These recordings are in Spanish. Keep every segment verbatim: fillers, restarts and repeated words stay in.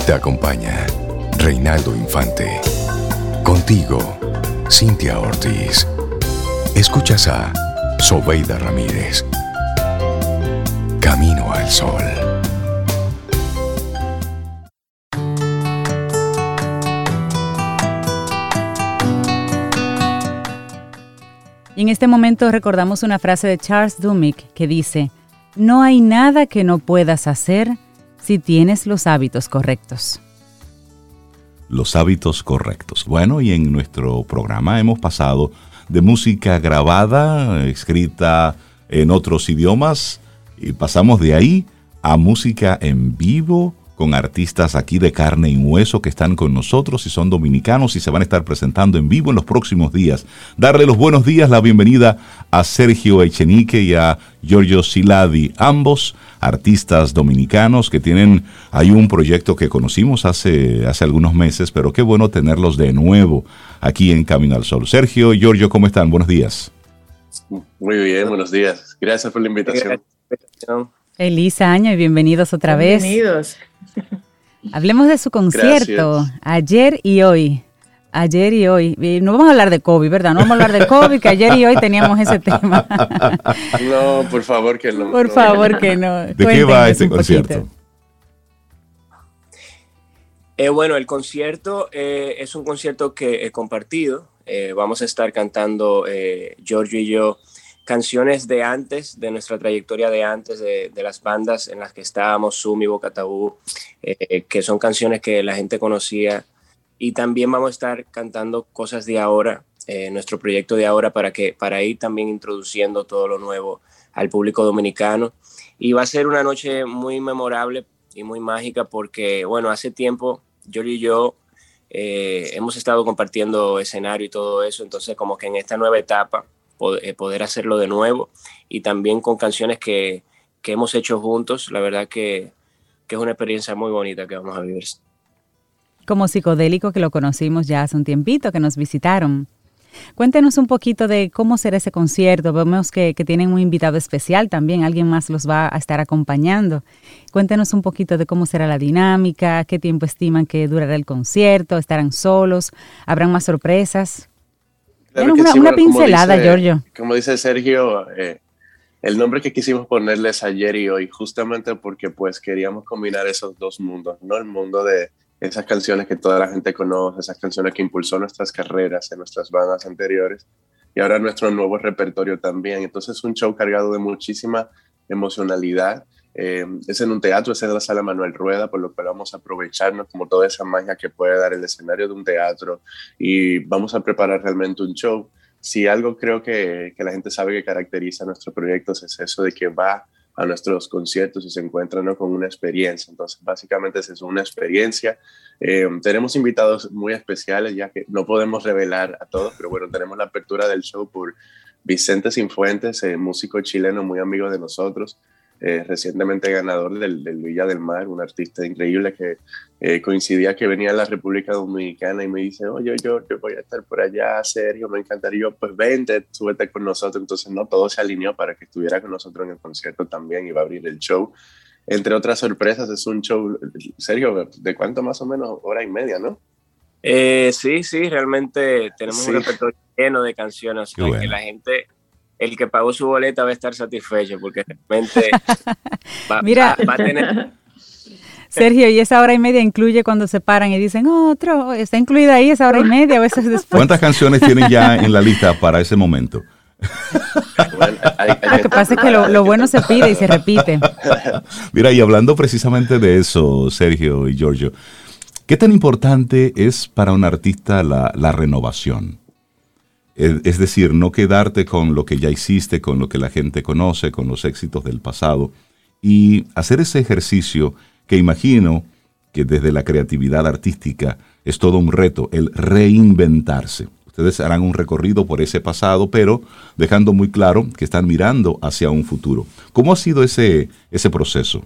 Te acompaña Reinaldo Infante. Contigo, Cintia Ortiz. Escuchas a Sobeida Ramírez. Camino al Sol. Y en este momento recordamos una frase de Charles Duhigg que dice: no hay nada que no puedas hacer si tienes los hábitos correctos. Los hábitos correctos. Bueno, y en nuestro programa hemos pasado de música grabada, escrita en otros idiomas, y pasamos de ahí a música en vivo, con artistas aquí de carne y hueso que están con nosotros y son dominicanos y se van a estar presentando en vivo en los próximos días. Darle los buenos días, la bienvenida a Sergio Echenique y a Giorgio Siladi, ambos artistas dominicanos que tienen, hay un proyecto que conocimos hace, hace algunos meses, pero qué bueno tenerlos de nuevo aquí en Camino al Sol. Sergio y Giorgio, ¿cómo están? Buenos días. Muy bien, buenos días. Gracias por la invitación. Feliz año y bienvenidos otra bienvenidos. vez. Bienvenidos. Hablemos de su concierto, Gracias. ayer y hoy. Ayer y hoy. Y no vamos a hablar de COVID, ¿verdad? No vamos a hablar de COVID, que ayer y hoy teníamos ese tema. No, por favor que no. Por no. favor que no. ¿De qué va este concierto? Eh, bueno, el concierto eh, es un concierto que he compartido. Eh, vamos a estar cantando, eh, Giorgio y yo, canciones de antes, de nuestra trayectoria de antes, de, de las bandas en las que estábamos, Sumi, Boca Tabú, eh, que son canciones que la gente conocía. Y también vamos a estar cantando cosas de ahora, eh, nuestro proyecto de ahora, para, que, para ir también introduciendo todo lo nuevo al público dominicano. Y va a ser una noche muy memorable y muy mágica porque, bueno, hace tiempo Giorgio y yo eh, hemos estado compartiendo escenario y todo eso, entonces como que en esta nueva etapa poder hacerlo de nuevo y también con canciones que, que hemos hecho juntos, la verdad que, que es una experiencia muy bonita que vamos a vivir. Como Psicodélico, que lo conocimos ya hace un tiempito, que nos visitaron. Cuéntenos un poquito de cómo será ese concierto. Vemos que, que tienen un invitado especial también, alguien más los va a estar acompañando. Cuéntenos un poquito de cómo será la dinámica, qué tiempo estiman que durará el concierto, estarán solos, habrán más sorpresas. Claro una, sí, una bueno, pincelada, como dice, Giorgio. Como dice Sergio, eh, el nombre que quisimos ponerles ayer y hoy, justamente porque pues queríamos combinar esos dos mundos, ¿no? El mundo de esas canciones que toda la gente conoce, esas canciones que impulsó nuestras carreras en nuestras bandas anteriores y ahora nuestro nuevo repertorio también. Entonces es un show cargado de muchísima emocionalidad. Eh, es en un teatro, es en la Sala Manuel Rueda, por lo cual vamos a aprovecharnos como toda esa magia que puede dar el escenario de un teatro y vamos a preparar realmente un show. Si algo creo que, que la gente sabe que caracteriza a nuestros proyectos es eso de que va a nuestros conciertos y se encuentra, ¿no?, con una experiencia. Entonces básicamente es eso, una experiencia. Eh, tenemos invitados muy especiales, ya que no podemos revelar a todos, pero bueno, tenemos la apertura del show por Vicente Sinfuentes, eh, músico chileno muy amigo de nosotros. Eh, recientemente ganador del, del Villa del Mar, un artista increíble que eh, coincidía que venía a la República Dominicana y me dice, oye, yo, yo voy a estar por allá, Sergio, me encantaría. Yo, pues vente, súbete con nosotros. Entonces, no, todo se alineó para que estuviera con nosotros en el concierto también y va a abrir el show. Entre otras sorpresas, es un show, Sergio, ¿de cuánto más o menos? Hora y media, ¿no? Eh, sí, sí, realmente tenemos Sí. un repertorio lleno de canciones, Qué ¿no? bueno. Que la gente... El que pagó su boleta va a estar satisfecho porque realmente va, Mira. va, va a tener... Sergio, ¿y esa hora y media incluye cuando se paran y dicen otro? ¿Está incluida ahí esa hora y media o eso es después? ¿Cuántas canciones tienen ya en la lista para ese momento? Bueno, hay- hay- Lo que pasa es que lo, lo bueno se pide y se repite. Mira, y hablando precisamente de eso, Sergio y Giorgio, ¿qué tan importante es para un artista la, la renovación? Es, es decir, no quedarte con lo que ya hiciste, con lo que la gente conoce, con los éxitos del pasado, y hacer ese ejercicio que imagino que desde la creatividad artística es todo un reto, el reinventarse. Ustedes harán un recorrido por ese pasado, pero dejando muy claro que están mirando hacia un futuro. ¿Cómo ha sido ese, ese proceso?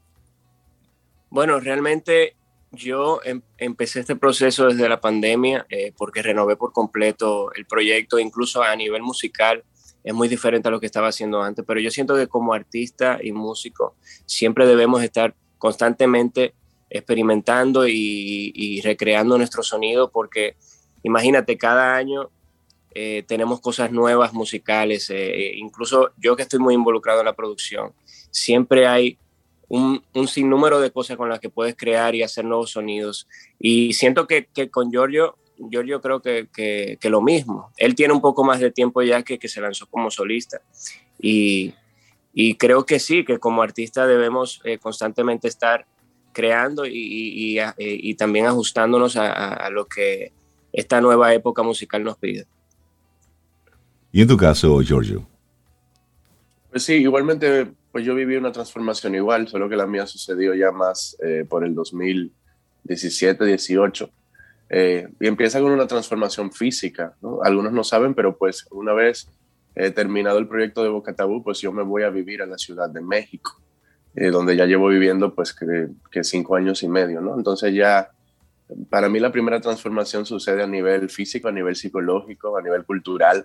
Bueno, realmente yo em- empecé este proceso desde la pandemia eh, porque renové por completo el proyecto, incluso a nivel musical es muy diferente a lo que estaba haciendo antes, pero yo siento que como artista y músico siempre debemos estar constantemente experimentando y, y recreando nuestro sonido, porque imagínate, cada año eh, tenemos cosas nuevas musicales, eh, incluso yo que estoy muy involucrado en la producción, siempre hay un, un sinnúmero de cosas con las que puedes crear y hacer nuevos sonidos, y siento que, que con Giorgio, Giorgio creo que, que, que lo mismo. Él tiene un poco más de tiempo ya que, que se lanzó como solista, y, y creo que sí, que como artista debemos eh, constantemente estar creando y, y, y, y también ajustándonos a, a, a lo que esta nueva época musical nos pide. ¿Y en tu caso, Giorgio? Pues sí, igualmente, pues yo viví una transformación igual, solo que la mía sucedió ya más eh, por el dos mil diecisiete, dieciocho. Eh, y empieza con una transformación física, ¿no? Algunos no saben, pero pues una vez eh, terminado el proyecto de Boca Tabú, pues yo me voy a vivir a la Ciudad de México, eh, donde ya llevo viviendo pues que, que cinco años y medio, ¿no? Entonces ya, para mí la primera transformación sucede a nivel físico, a nivel psicológico, a nivel cultural,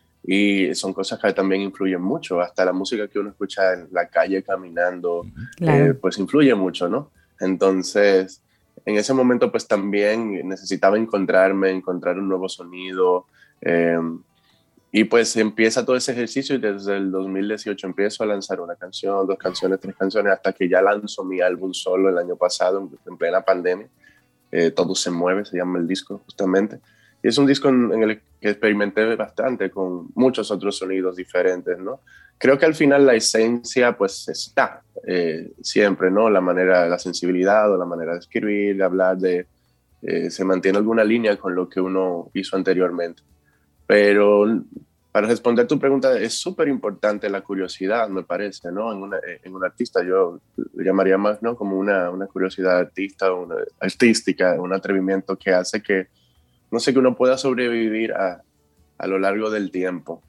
y son cosas que también influyen mucho. Hasta la música que uno escucha en la calle caminando, claro. eh, pues influye mucho, ¿no? Entonces, en ese momento pues también necesitaba encontrarme, encontrar un nuevo sonido, eh, y pues empieza todo ese ejercicio, y desde el dos mil dieciocho empiezo a lanzar una canción, dos canciones, tres canciones, hasta que ya lanzo mi álbum solo el año pasado, en, en plena pandemia. Eh, Todo se mueve, se llama el disco justamente. Y es un disco en, en el que experimenté bastante con muchos otros sonidos diferentes, ¿no? Creo que al final la esencia pues está eh, siempre, ¿no? La manera, la sensibilidad o la manera de escribir, de hablar, de, eh, se mantiene alguna línea con lo que uno hizo anteriormente. Pero para responder tu pregunta, es súper importante la curiosidad, me parece, ¿no? En, una, en un artista yo lo llamaría más, ¿no? Como una, una curiosidad artista, una, artística, un atrevimiento que hace que, no sé, que uno pueda sobrevivir a, a lo largo del tiempo.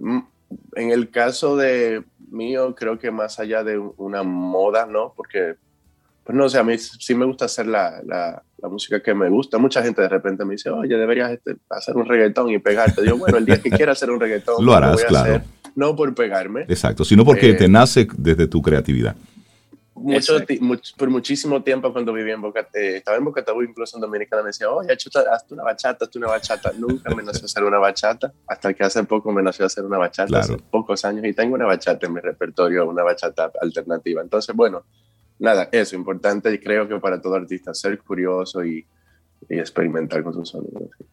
En el caso de mío, creo que más allá de una moda, ¿no? Porque, pues no sé, a mí sí me gusta hacer la, la, la música que me gusta. Mucha gente de repente me dice, oye, deberías este, hacer un reggaetón y pegarte. Digo, bueno, el día que quiera hacer un reggaetón, lo harás, lo voy a claro. hacer, no por pegarme. Exacto, sino porque eh, te nace desde tu creatividad. Mucho, much, por muchísimo tiempo cuando vivía en Boca, eh, estaba en Boca Tabú, incluso en Dominicana, me decía, oye, chuta, hazte una bachata, hazte una bachata. Nunca me nació hacer una bachata, hasta que hace poco me nació hacer una bachata, claro. Hace pocos años, y tengo una bachata en mi repertorio, una bachata alternativa. Entonces, bueno, nada, eso, importante, y creo que para todo artista, ser curioso y, y experimentar con sus sonidos. ¿Sí?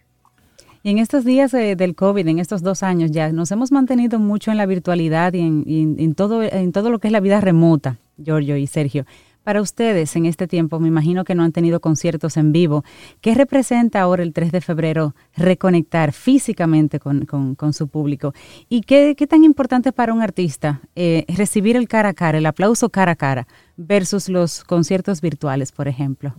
Y en estos días eh, del COVID, en estos dos años ya, nos hemos mantenido mucho en la virtualidad y en, y en, en, todo, en todo lo que es la vida remota, Giorgio y Sergio. Para ustedes, en este tiempo, me imagino que no han tenido conciertos en vivo. ¿Qué representa ahora el tres de febrero reconectar físicamente con, con, con su público? ¿Y qué, qué tan importante para un artista eh, recibir el cara a cara, el aplauso cara a cara, versus los conciertos virtuales, por ejemplo?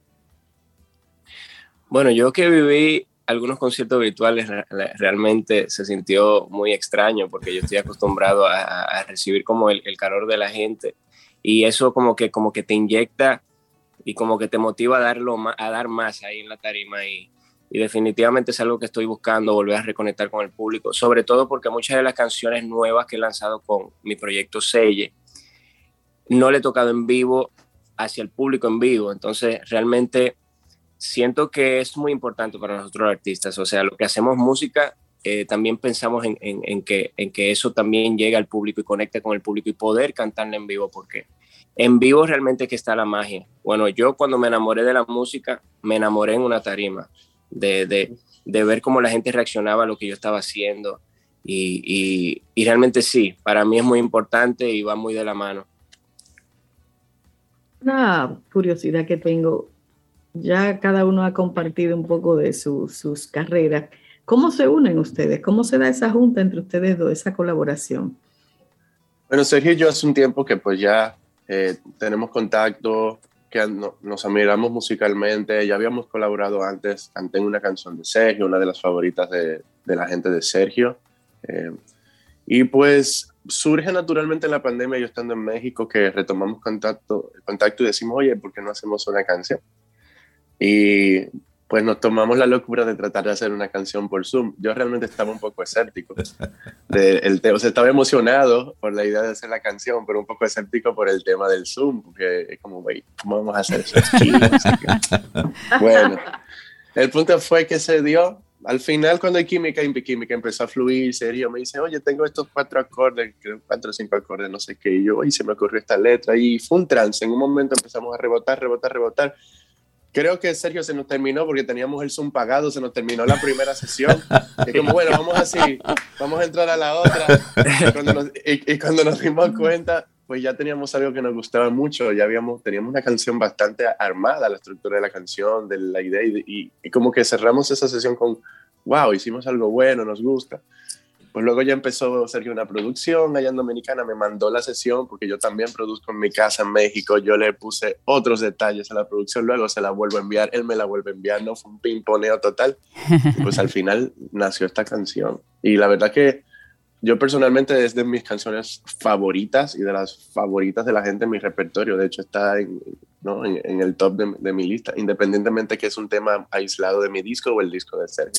Bueno, yo que viví algunos conciertos virtuales, realmente se sintió muy extraño, porque yo estoy acostumbrado a, a recibir como el, el calor de la gente, y eso como que, como que te inyecta y como que te motiva a, darlo más, a dar más ahí en la tarima, y, y definitivamente es algo que estoy buscando, volver a reconectar con el público, sobre todo porque muchas de las canciones nuevas que he lanzado con mi proyecto Selle no le he tocado en vivo hacia el público en vivo. Entonces realmente siento que es muy importante para nosotros los artistas. O sea, lo que hacemos música, eh, también pensamos en, en, en, que, en que eso también llegue al público y conecte con el público y poder cantarla en vivo, porque en vivo realmente que está la magia. Bueno, yo cuando me enamoré de la música, me enamoré en una tarima, de, de, de ver cómo la gente reaccionaba a lo que yo estaba haciendo, y, y, y realmente sí, para mí es muy importante y va muy de la mano. Una curiosidad que tengo, ya cada uno ha compartido un poco de su, sus carreras. ¿Cómo se unen ustedes? ¿Cómo se da esa junta entre ustedes dos, esa colaboración? Bueno, Sergio y yo hace un tiempo que pues ya eh, tenemos contacto, que no, nos admiramos musicalmente, ya habíamos colaborado antes, canté en una canción de Sergio, una de las favoritas de, de la gente de Sergio. Eh, y pues surge naturalmente en la pandemia, yo estando en México, que retomamos contacto, contacto y decimos, oye, ¿por qué no hacemos una canción? Y pues nos tomamos la locura de tratar de hacer una canción por Zoom. Yo realmente estaba un poco escéptico. De, el te, o sea, estaba emocionado por la idea de hacer la canción, pero un poco escéptico por el tema del Zoom, porque es como, güey, ¿cómo vamos a hacer eso? Bueno, el punto fue que se dio. Al final, cuando hay química, y química empezó a fluir, serio, me dice, oye, tengo estos cuatro acordes, creo, cuatro o cinco acordes, no sé qué, y yo, y se me ocurrió esta letra, y fue un trance. En un momento empezamos a rebotar, rebotar, rebotar. Creo que Sergio se nos terminó porque teníamos el Zoom pagado, se nos terminó la primera sesión. Y como, bueno, vamos así, vamos a entrar a la otra. Y cuando nos, y, y cuando nos dimos cuenta, pues ya teníamos algo que nos gustaba mucho. Ya habíamos, teníamos una canción bastante armada, la estructura de la canción, de la idea. Y, y, y como que cerramos esa sesión con, wow, hicimos algo bueno, nos gusta. Pues luego ya empezó Sergio una producción allá en Dominicana, me mandó la sesión porque yo también produzco en mi casa en México, yo le puse otros detalles a la producción, luego se la vuelvo a enviar, él me la vuelve a enviar, no fue un pimponeo total, y pues al final nació esta canción. Y la verdad que yo personalmente es de mis canciones favoritas y de las favoritas de la gente en mi repertorio, de hecho está en, ¿no? en, en el top de, de mi lista, independientemente que es un tema aislado de mi disco o el disco de Sergio.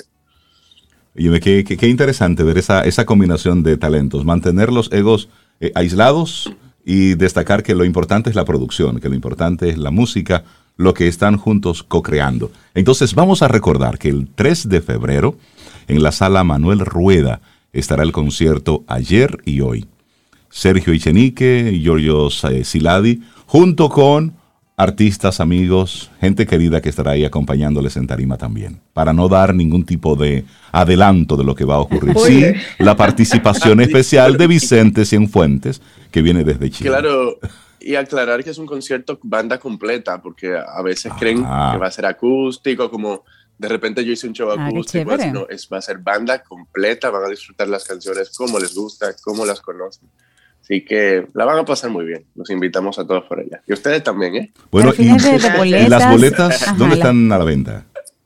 Y qué, qué, qué interesante ver esa, esa combinación de talentos, mantener los egos eh, aislados y destacar que lo importante es la producción, que lo importante es la música, lo que están juntos co-creando. Entonces vamos a recordar que el tres de febrero en la Sala Manuel Rueda estará el concierto Ayer y Hoy. Sergio Echenique y Giorgio Siladi, junto con artistas, amigos, gente querida que estará ahí acompañándoles en tarima también, para no dar ningún tipo de adelanto de lo que va a ocurrir. Sí, la participación especial de Vicente Cienfuentes, que viene desde Chile. Claro, y aclarar que es un concierto banda completa, porque a veces ah. creen que va a ser acústico, como de repente yo hice un show ah, acústico, es, no, es, va a ser banda completa, van a disfrutar las canciones como les gusta, como las conocen. Así que la van a pasar muy bien. Los invitamos a todos por allá. Y ustedes también, ¿eh? Bueno, y, ¿y las boletas Ajá, dónde la... están a la venta?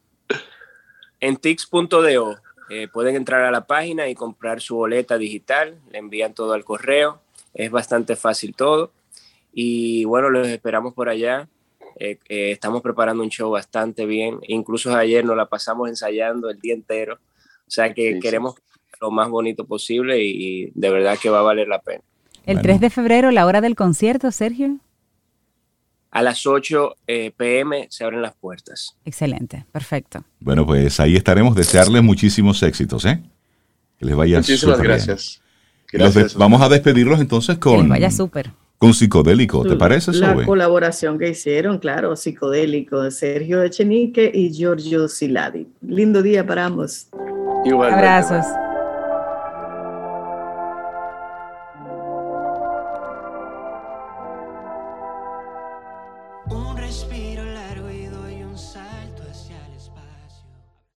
En tix punto do. Eh, pueden entrar a la página y comprar su boleta digital. Le envían todo al correo. Es bastante fácil todo. Y bueno, los esperamos por allá. Eh, eh, estamos preparando un show bastante bien. Incluso ayer nos la pasamos ensayando el día entero. O sea que sí, queremos sí. lo más bonito posible y, y de verdad que va a valer la pena. El bueno. tres de febrero, la hora del concierto, Sergio. A las ocho eh, pe eme se abren las puertas. Excelente, perfecto. Bueno, pues ahí estaremos. Desearles muchísimos éxitos, ¿eh? Que les vaya súper. Muchísimas gracias. gracias. De- vamos a despedirlos entonces con... Que les vaya súper. Con Psicodélico, ¿te parece, La Sobe? colaboración que hicieron, claro, Psicodélico, de Sergio Echenique y Giorgio Siladi. Lindo día para ambos. Igual. Abrazos. Un respiro